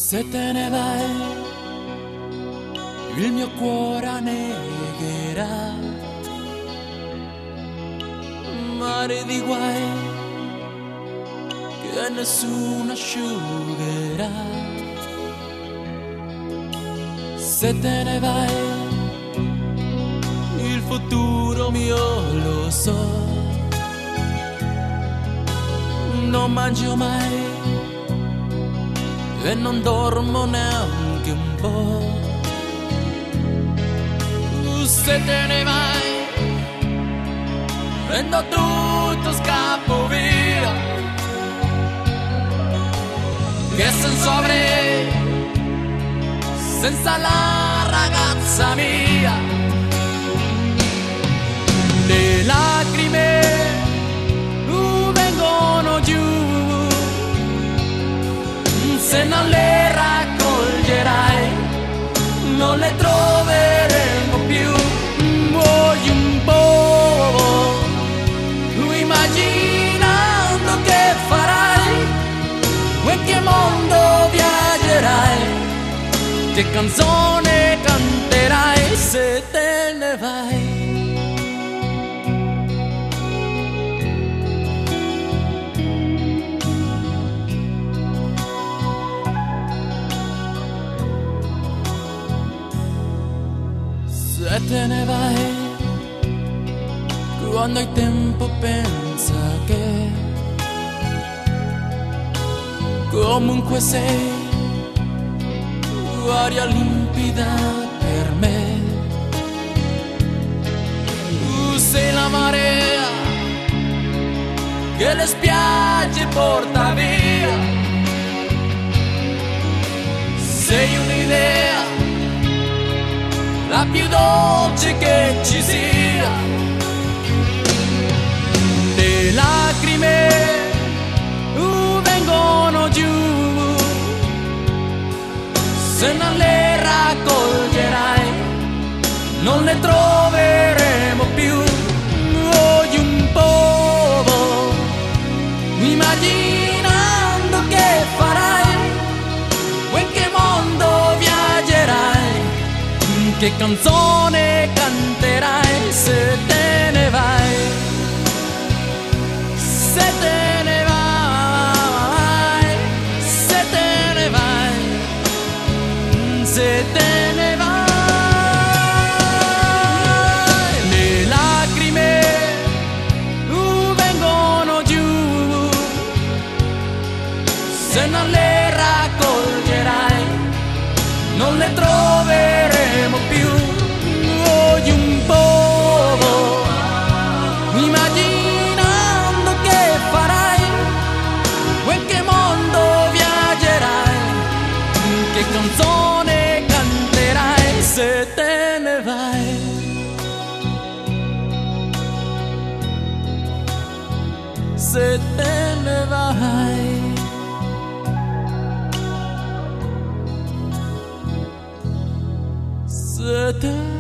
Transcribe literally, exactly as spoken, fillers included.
Se te ne vai, il mio cuore annegherà, mare di guai che nessuno asciugherà. Se te ne vai, il futuro mio lo so, non mangio mai e non dormo neanche un po'. Se te ne vai, prendo tutto, scappo via. Che senso avrei senza la ragazza mia? Le lacrime uh, vengono giù, se non le raccoglierai non le troveremo più. Voglio un po', immaginando che farai, in che mondo viaggerai, che canzone canterai se te ne vai. Se te ne vai, quando hai tempo pensa che comunque sei aria limpida per me. Tu sei la marea che le spiagge porta via, sei un'idea la più dolce che ci sia. Le lacrime uh, vengono giù, se non le raccoglierai non le troveremo più. Voglio un po', immaginando che farai, in che mondo viaggerai, che canzone canterai se te ne vai. Se te ne vai, se te ne vai, se te ne vai. Le lacrime uh, vengono giù, se non le raccoglierai non le troveremo più. Voglio un po', immaginando che farai, in che mondo viaggerai, che canzone canterai se te ne vai. Se te ne vai. Se te